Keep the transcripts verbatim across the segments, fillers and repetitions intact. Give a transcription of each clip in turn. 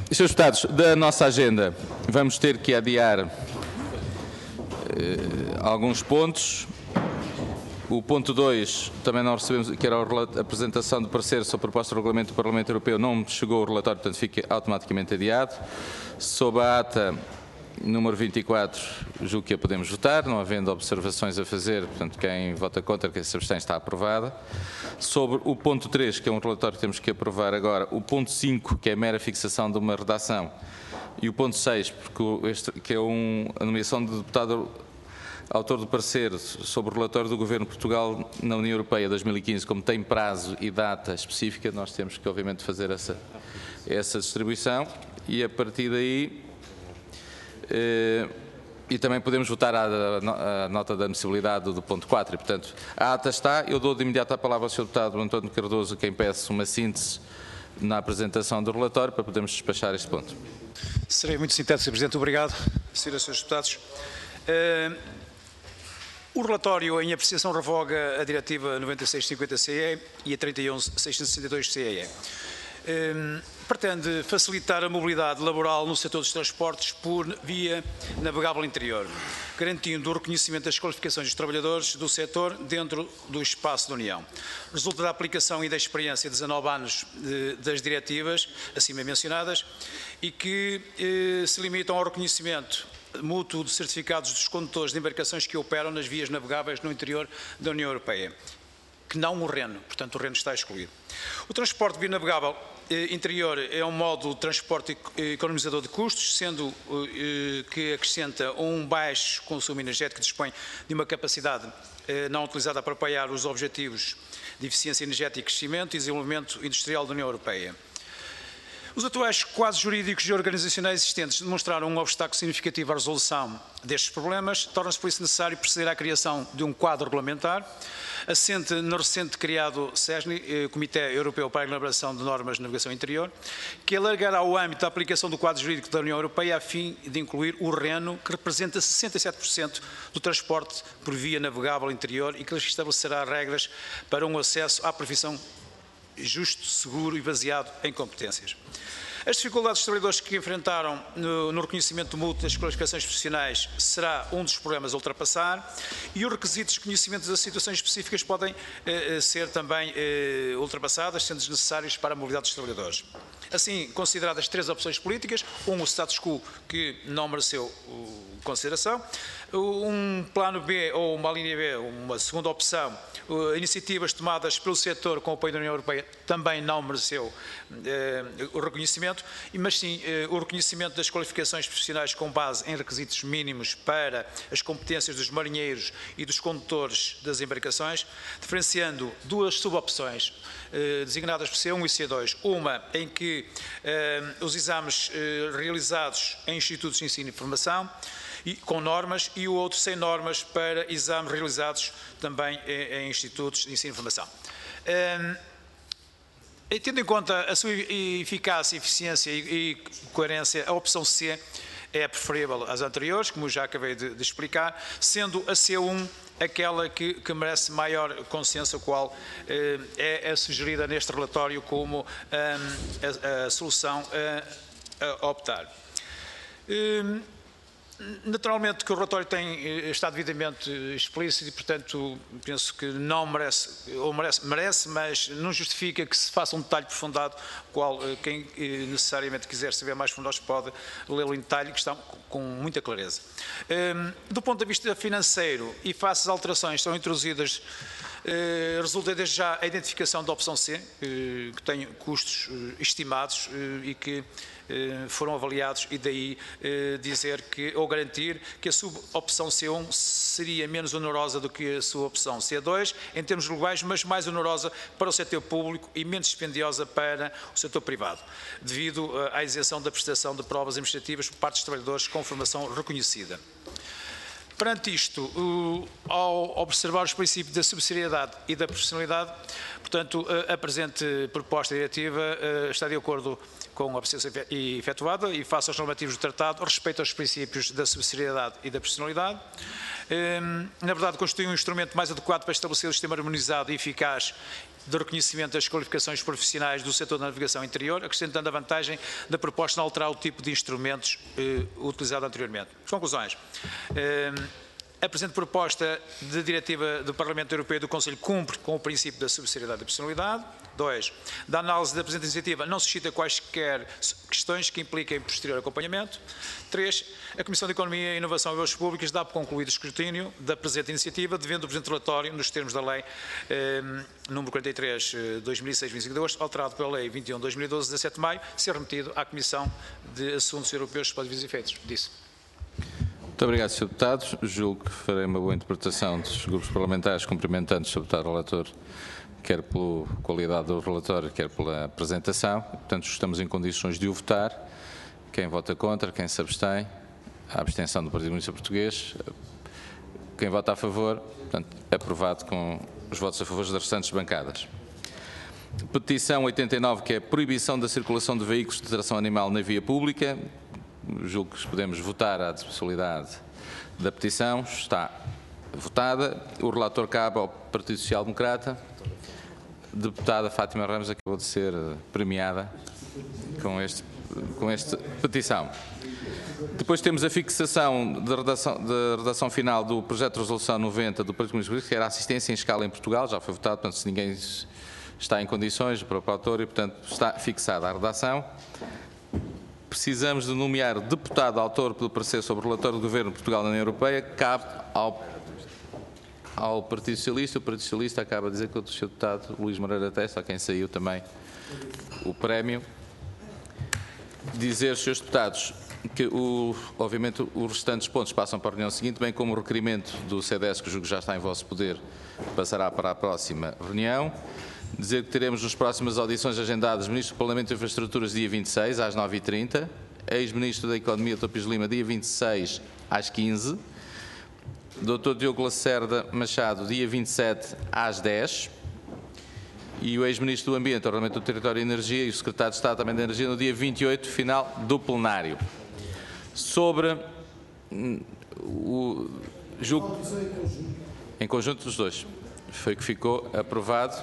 senhores Deputados, da nossa agenda vamos ter que adiar eh, alguns pontos. O ponto dois, também não recebemos, que era a apresentação de parecer sobre a proposta de regulamento do Parlamento Europeu, não chegou o relatório, portanto fica automaticamente adiado. Sob a ata número vinte e quatro, julgo que a podemos votar, não havendo observações a fazer, portanto quem vota contra, quem se abstém, está aprovada. Sobre o ponto três, que é um relatório que temos que aprovar agora, o ponto cinco, que é a mera fixação de uma redação, e o ponto seis, porque este, que é um, a nomeação de deputado autor do parecer sobre o relatório do Governo de Portugal na União Europeia dois mil e quinze, como tem prazo e data específica, nós temos que obviamente fazer essa, essa distribuição e a partir daí eh, e também podemos votar a, a, a nota da admissibilidade do ponto quatro e portanto a ata está, eu dou de imediato a palavra ao senhor Deputado António Cardoso, quem peço uma síntese na apresentação do relatório para podermos despachar este ponto. Serei muito sintético, senhor Presidente. Obrigado, senhoras e senhores deputados. Uh, O relatório em apreciação revoga a Diretiva noventa e seis cinquenta C E e a trinta e onze seiscentos e sessenta e dois C E E. Um, pretende facilitar a mobilidade laboral no setor dos transportes por via navegável interior, garantindo o reconhecimento das qualificações dos trabalhadores do setor dentro do espaço da União. Resulta da aplicação e da experiência de dezanove anos de, das diretivas acima mencionadas e que eh, se limitam ao reconhecimento mútuo de certificados dos condutores de embarcações que operam nas vias navegáveis no interior da União Europeia, que não o Reno, portanto o Reno está excluído. O transporte via navegável eh, interior é um modo de transporte economizador de custos, sendo eh, que acrescenta um baixo consumo energético que dispõe de uma capacidade eh, não utilizada para apoiar os objetivos de eficiência energética e crescimento e desenvolvimento industrial da União Europeia. Os atuais quadros jurídicos e organizacionais existentes demonstraram um obstáculo significativo à resolução destes problemas. Torna-se por isso necessário proceder à criação de um quadro regulamentar, assente no recente criado SESNI, Comitê Europeu para a Elaboração de Normas de Navegação Interior, que alargará o âmbito da aplicação do quadro jurídico da União Europeia a fim de incluir o Reno, que representa sessenta e sete por cento do transporte por via navegável interior e que estabelecerá regras para um acesso à profissão justo, seguro e baseado em competências. As dificuldades dos trabalhadores que enfrentaram no, no reconhecimento mútuo das qualificações profissionais será um dos problemas a ultrapassar e os requisitos de conhecimento das situações específicas podem eh, ser também eh, ultrapassadas, sendo necessários para a mobilidade dos trabalhadores. Assim, consideradas três opções políticas, um, o status quo, que não mereceu uh, consideração, um plano B ou uma linha B, uma segunda opção, uh, iniciativas tomadas pelo setor com o apoio da União Europeia também não mereceu uh, o reconhecimento, mas sim uh, o reconhecimento das qualificações profissionais com base em requisitos mínimos para as competências dos marinheiros e dos condutores das embarcações, diferenciando duas subopções uh, designadas por C um e C dois, uma em que uh, os exames uh, realizados em institutos de ensino e formação, e, com normas, e o outro sem normas para exames realizados também em, em institutos de ensino e formação. Um, e tendo em conta a sua eficácia, eficiência e, e coerência, a opção C é preferível às anteriores, como já acabei de, de explicar, sendo a C um aquela que, que merece maior consenso, a qual eh, é, é sugerida neste relatório como eh, a, a solução eh, a optar. Eh, Naturalmente que o relatório tem, está devidamente explícito e, portanto, penso que não merece, ou merece, merece, mas não justifica que se faça um detalhe aprofundado, qual quem necessariamente quiser saber mais fundos pode lê-lo em detalhe, que está com muita clareza. Do ponto de vista financeiro e face às alterações que são introduzidas, resulta desde já a identificação da opção C, que tem custos estimados e que foram avaliados, e daí dizer que, ou garantir que a sua opção C um seria menos onerosa do que a sua opção C dois em termos globais, mas mais onerosa para o setor público e menos dispendiosa para o setor privado, devido à isenção da prestação de provas administrativas por parte dos trabalhadores com formação reconhecida. Perante isto, ao observar os princípios da subsidiariedade e da proporcionalidade, portanto, a presente proposta diretiva está de acordo com a apreciação efetuada e face aos normativos do Tratado, respeita aos princípios da subsidiariedade e da proporcionalidade. Na verdade, constitui um instrumento mais adequado para estabelecer um sistema harmonizado e eficaz de reconhecimento das qualificações profissionais do setor da navegação interior, acrescentando a vantagem da proposta de alterar o tipo de instrumentos eh, utilizado anteriormente. Conclusões. Eh, A presente proposta de diretiva do Parlamento Europeu e do Conselho cumpre com o princípio da subsidiariedade e proporcionalidade. Dois, da análise da presente iniciativa não suscita quaisquer questões que impliquem posterior acompanhamento. Três, a Comissão de Economia, Inovação e Obras Públicas dá por concluído o escrutínio da presente iniciativa, devendo o presente relatório, nos termos da Lei eh, número quarenta e três barra dois mil e seis, vinte e cinco de agosto, alterado pela Lei vinte e um barra dois mil e doze, dezassete de maio, ser remetido à Comissão de Assuntos Europeus para os efeitos. Disse. Muito obrigado, senhor Deputado. Julgo que farei uma boa interpretação dos grupos parlamentares, cumprimentando o senhor Deputado Relator, quer pela qualidade do relatório, quer pela apresentação. Portanto, estamos em condições de o votar. Quem vota contra, quem se abstém, a abstenção do Partido Comunista Português. Quem vota a favor, portanto, aprovado com os votos a favor das restantes bancadas. Petição oitenta e nove, que é a proibição da circulação de veículos de tração animal na via pública. Julgo que podemos votar a admissibilidade da petição. Está votada. O relator cabe ao Partido Social Democrata. Deputada Fátima Ramos acabou de ser premiada com, este, com esta petição. Depois temos a fixação da redação, da redação final do projeto de resolução noventa do Partido Comunista Português, que era assistência em escala em Portugal. Já foi votado, portanto, se ninguém está em condições, o próprio autor, e, portanto, está fixada a redação. Precisamos de nomear deputado autor pelo parecer sobre o relatório do Governo de Portugal na União Europeia. Cabe ao, ao Partido Socialista. O Partido Socialista acaba de dizer que o senhor deputado Luís Moreira Testa, a quem saiu também o prémio. Dizer, senhores deputados, que o, obviamente os restantes pontos passam para a reunião seguinte, bem como o requerimento do C D S, que julgo que já está em vosso poder, passará para a próxima reunião. Dizer que teremos nas próximas audições agendadas Ministro do Parlamento e Infraestruturas dia vinte e seis, às nove e trinta, Ex-Ministro da Economia, doutor Pires Lima, dia vinte e seis, às quinze, doutor Diogo Lacerda Machado, dia vinte e sete, às dez, e o Ex-Ministro do Ambiente, Ordenamento do Território e Energia, e o Secretário de Estado também da Energia, no dia vinte e oito, final do plenário. Sobre o julgo em conjunto dos dois, foi que ficou aprovado.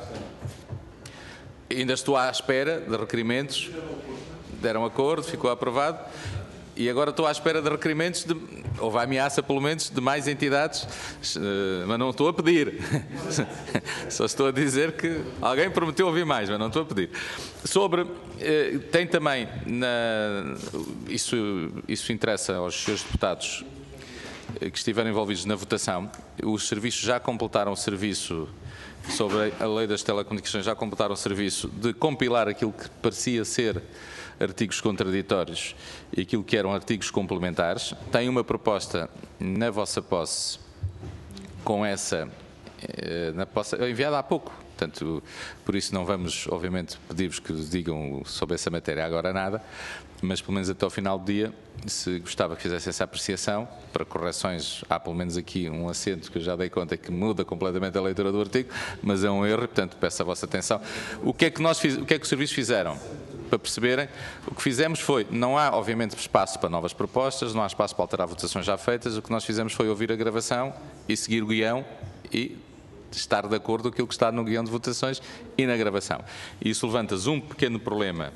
Ainda estou à espera de requerimentos, deram acordo, ficou aprovado, e agora estou à espera de requerimentos, de, houve ameaça pelo menos, de mais entidades, mas não estou a pedir, só estou a dizer que alguém prometeu ouvir mais, mas não estou a pedir. Sobre, tem também, na, isso, isso interessa aos senhores deputados que estiveram envolvidos na votação, os serviços já completaram o serviço sobre a lei das telecomunicações, já completaram o serviço de compilar aquilo que parecia ser artigos contraditórios e aquilo que eram artigos complementares. Tem uma proposta na vossa posse com essa, na posse, enviada há pouco. Portanto, por isso não vamos, obviamente, pedir-vos que digam sobre essa matéria agora nada, mas pelo menos até ao final do dia, se gostava que fizesse essa apreciação, para correções, há pelo menos aqui um acento que eu já dei conta que muda completamente a leitura do artigo, mas é um erro, e, portanto, peço a vossa atenção. O que é que, nós fiz, o que é que os serviços fizeram? Para perceberem, o que fizemos foi, não há, obviamente, espaço para novas propostas, não há espaço para alterar votações já feitas, o que nós fizemos foi ouvir a gravação e seguir o guião e estar de acordo com aquilo que está no guião de votações e na gravação. E isso levanta-se um pequeno problema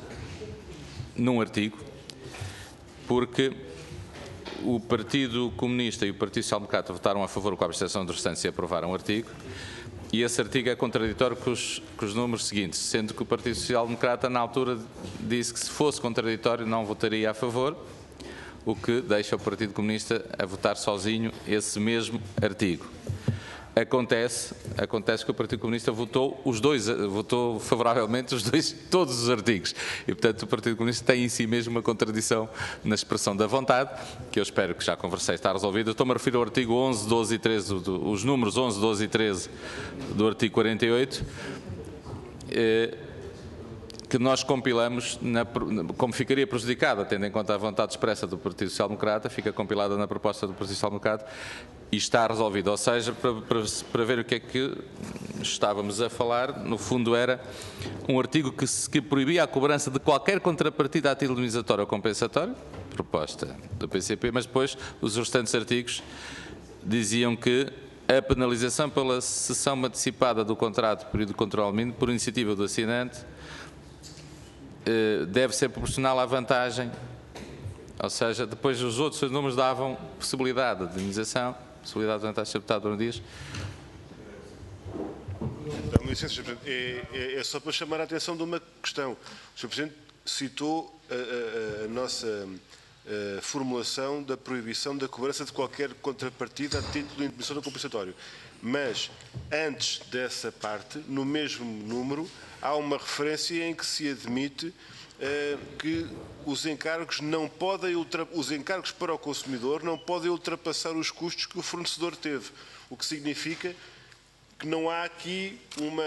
num artigo, porque o Partido Comunista e o Partido Social Democrata votaram a favor com a abstenção dos restantes e aprovaram o artigo, e esse artigo é contraditório com os, com os números seguintes, sendo que o Partido Social Democrata, na altura, disse que se fosse contraditório não votaria a favor, o que deixa o Partido Comunista a votar sozinho esse mesmo artigo. Acontece, acontece que o Partido Comunista votou os dois, votou favoravelmente os dois, todos os artigos. E, portanto, o Partido Comunista tem em si mesmo uma contradição na expressão da vontade, que eu espero que já conversei, está resolvido. Eu estou-me a referir ao artigo onze, doze e treze, do, os números onze, doze e treze do artigo quarenta e oito, eh, que nós compilamos, na, como ficaria prejudicada, tendo em conta a vontade expressa do Partido Social Democrata, fica compilada na proposta do Partido Social Democrata e está resolvido. Ou seja, para, para, para ver o que é que estávamos a falar, no fundo era um artigo que, que proibia a cobrança de qualquer contrapartida a título indemnizatório ou compensatório, proposta do P C P, mas depois os restantes artigos diziam que A penalização pela cessão antecipada do contrato por período de controle mínimo, por iniciativa do assinante, deve ser proporcional à vantagem, ou seja, depois os outros números davam possibilidade de indenização, possibilidade de vantagem aceptada durante dias. Então, licença, senhor Presidente, é, é, é só para chamar a atenção de uma questão. O senhor Presidente citou a, a, a nossa a formulação da proibição da cobrança de qualquer contrapartida a título de indemnização do compensatório. Mas, antes dessa parte, no mesmo número, há uma referência em que se admite uh, que os encargos não podem os encargos para o consumidor não podem ultrapassar os custos que o fornecedor teve, o que significa que não há aqui uma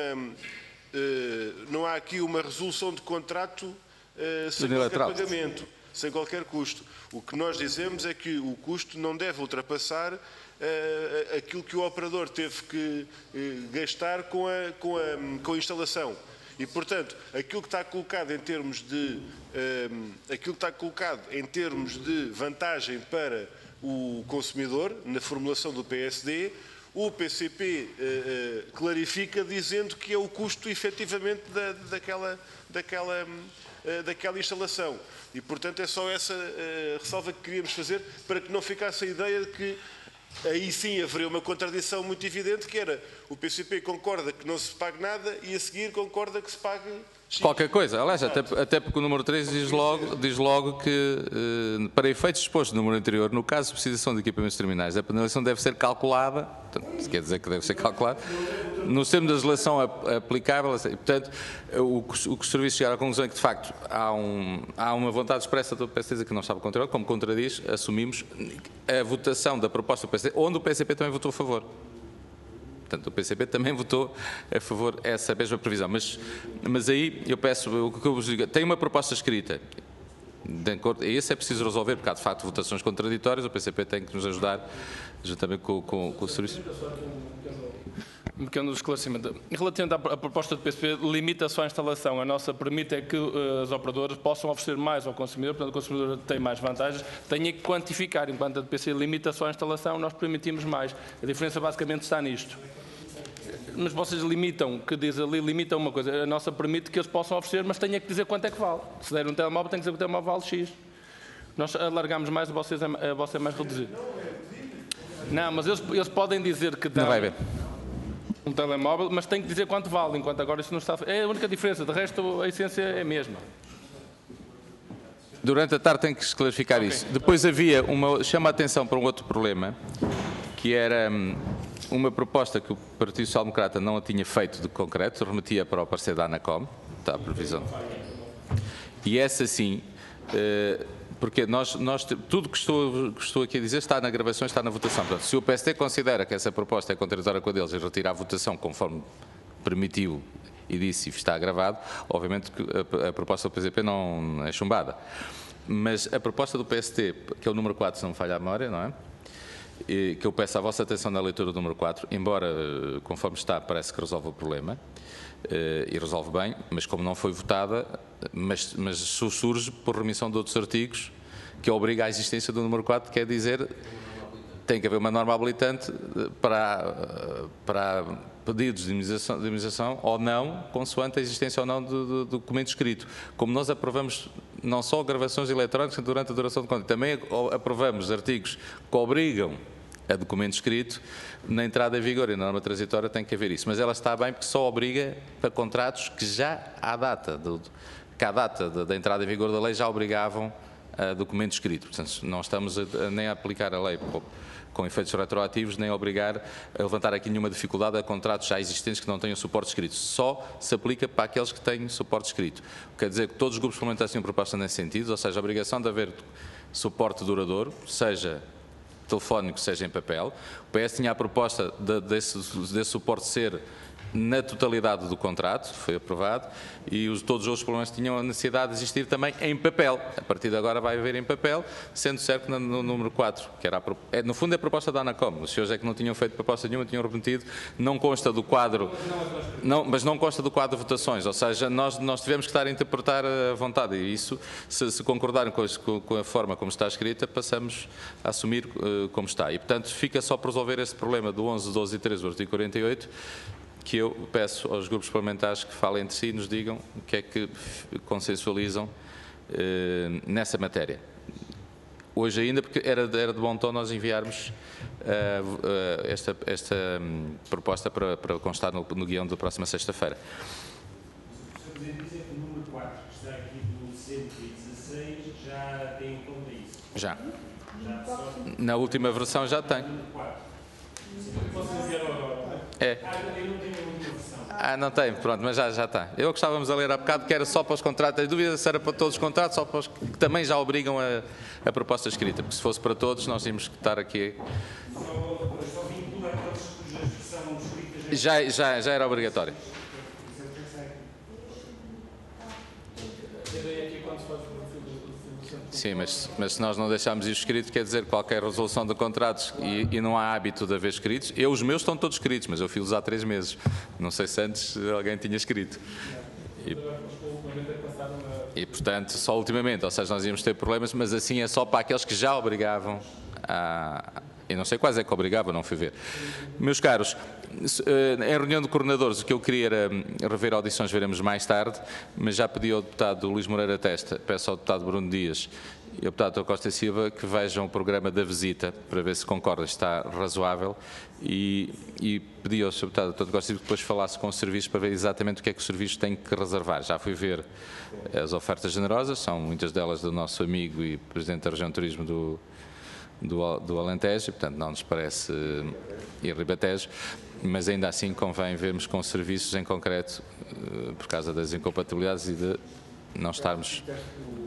uh, não há aqui uma resolução de contrato uh, sem qualquer pagamento, sem qualquer custo. O que nós dizemos é que o custo não deve ultrapassar uh, aquilo que o operador teve que uh, gastar com a, com, a, com a instalação. E, portanto, aquilo que está colocado em termos de uh, aquilo que está colocado em termos de vantagem para o consumidor, na formulação do P S D, o P C P uh, uh, clarifica dizendo que é o custo efetivamente da, daquela, daquela, uh, daquela instalação. E, portanto, é só essa uh, ressalva que queríamos fazer para que não ficasse a ideia de que aí sim haveria uma contradição muito evidente, que era o P C P concorda que não se pague nada e a seguir concorda que se pague X. Qualquer coisa. Aliás, até, até porque o número três diz logo, diz logo que, eh, para efeitos expostos no número anterior, no caso de precisação de equipamentos terminais, a penalização deve ser calculada, portanto, quer dizer que deve ser calculada, no termo da legislação aplicável. Portanto, o, o que o Serviço chegar à conclusão é que, de facto, há, um, há uma vontade expressa do P S D que não estava controlado, como contradiz, assumimos a votação da proposta do P S D, onde o P C P também votou a favor. Portanto, o P C P também votou a favor dessa mesma previsão. Mas, mas aí eu peço, o que eu vos digo, tem uma proposta escrita, esse é preciso resolver, porque há de facto votações contraditórias, o P C P tem que nos ajudar, juntamente com, com, com o Serviço. Um pequeno esclarecimento. Relativamente à proposta do P C P, limita só a instalação. A nossa permite é que uh, as operadoras possam oferecer mais ao consumidor, portanto o consumidor tem mais vantagens, tenha que quantificar. Enquanto a do P C limita só a instalação, nós permitimos mais. A diferença basicamente está nisto. Mas vocês limitam, que diz ali, limitam uma coisa. A nossa permite que eles possam oferecer, mas tenha que dizer quanto é que vale. Se der um telemóvel, tem que dizer que o telemóvel vale X. Nós alargamos mais, a vocês é, a vossa é mais reduzido. Não, mas eles, eles podem dizer que dão... Não vai ver. Um telemóvel, mas tem que dizer quanto vale, enquanto agora isso não está... É a única diferença, de resto a essência é a mesma. Durante a tarde tem que se clarificar okay. isso. Depois havia uma... Chama a atenção para um outro problema, que era hum, uma proposta que o Partido Social Democrata não a tinha feito de concreto, remetia para o parecer da ANACOM, está a previsão. E essa sim... Uh, Porque nós, nós, tudo que estou, que estou aqui a dizer está na gravação, está na votação. Portanto, se o P S D considera que essa proposta é contraditória com a deles e retira a votação conforme permitiu e disse e está gravado, obviamente que a, a proposta do P C P não é chumbada. Mas a proposta do P S D, que é o número quatro, se não me falha a memória, não é? E, que eu peço a vossa atenção na leitura do número quatro, embora, conforme está, parece que resolve o problema. Uh, e resolve bem, mas como não foi votada, mas, mas surge por remissão de outros artigos que obriga à existência do número quatro, quer dizer, tem que haver uma norma habilitante para, para pedidos de indemnização, de indemnização ou não, consoante a existência ou não do, do documento escrito. Como nós aprovamos não só gravações eletrónicas durante a duração do contrato, também aprovamos artigos que obrigam a documento escrito, na entrada em vigor e na norma transitória tem que haver isso. Mas ela está bem porque só obriga para contratos que já à data, do, que à data da, da entrada em vigor da lei já obrigavam a documento escrito. Portanto, não estamos a, a, nem a aplicar a lei com, com efeitos retroativos, nem a obrigar a levantar aqui nenhuma dificuldade a contratos já existentes que não tenham suporte escrito. Só se aplica para aqueles que têm suporte escrito. Quer dizer que todos os grupos parlamentares tinham proposta nesse sentido, ou seja, a obrigação de haver suporte duradouro, seja telefónico, seja em papel. O P S tinha a proposta de, desse, desse suporte ser na totalidade do contrato, foi aprovado, e os, todos os outros problemas tinham a necessidade de existir também em papel. A partir de agora vai haver em papel, sendo certo que no, no número quatro, que era a, é, no fundo é a proposta da ANACOM, os senhores é que não tinham feito proposta nenhuma, tinham remetido, não consta do quadro, não, mas não consta do quadro de votações, ou seja, nós, nós tivemos que estar a interpretar a vontade, e isso, se, se concordarem com, com, com a forma como está escrita, passamos a assumir uh, como está. E, portanto, fica só por resolver esse problema do onze, doze e treze do artigo quarenta e oito, que eu peço aos grupos parlamentares que falem entre si e nos digam o que é que consensualizam eh, nessa matéria. Hoje ainda, porque era, era de bom tom nós enviarmos eh, eh, esta, esta um, proposta para, para constar no, no guião da próxima sexta-feira. O senhor Presidente diz que o número quatro, que está aqui do cento e dezasseis, já tem em conta isso? Já. Já só Na última versão já tem. o número quatro. Posso enviar agora? É. Ah, eu não tenho a última versão. Ah, não tem, pronto, mas já, já está. Eu gostávamos a ler há bocado que era só para os contratos, a dúvida se era para todos os contratos, só para os que também já obrigam a, a proposta escrita, porque se fosse para todos nós tínhamos que estar aqui. Só, só vincula aqueles cujas versão escritas. Já, já, já era obrigatório. Sim, mas, mas se nós não deixarmos isso escrito, quer dizer que qualquer resolução de contratos e, e não há hábito de haver escritos. Eu, os meus estão todos escritos, mas eu fiz há três meses. Não sei se antes alguém tinha escrito. E, e, portanto, só ultimamente, ou seja, nós íamos ter problemas, mas assim é só para aqueles que já obrigavam a... Eu não sei quais é que obrigavam, não fui ver. Meus caros, em reunião de coordenadores, o que eu queria era rever audições, veremos mais tarde, mas já pedi ao deputado Luís Moreira Testa, peço ao deputado Bruno Dias e ao deputado Costa Silva que vejam o programa da visita, para ver se concordam, está razoável, e, e pedi ao senhor deputado Costa Silva que depois falasse com o serviço para ver exatamente o que é que o serviço tem que reservar. Já fui ver as ofertas generosas, são muitas delas do nosso amigo e presidente da região de turismo do Do, do Alentejo, portanto não nos parece uh, ir Ribatejo, mas ainda assim convém vermos com serviços em concreto, uh, por causa das incompatibilidades e de não estarmos...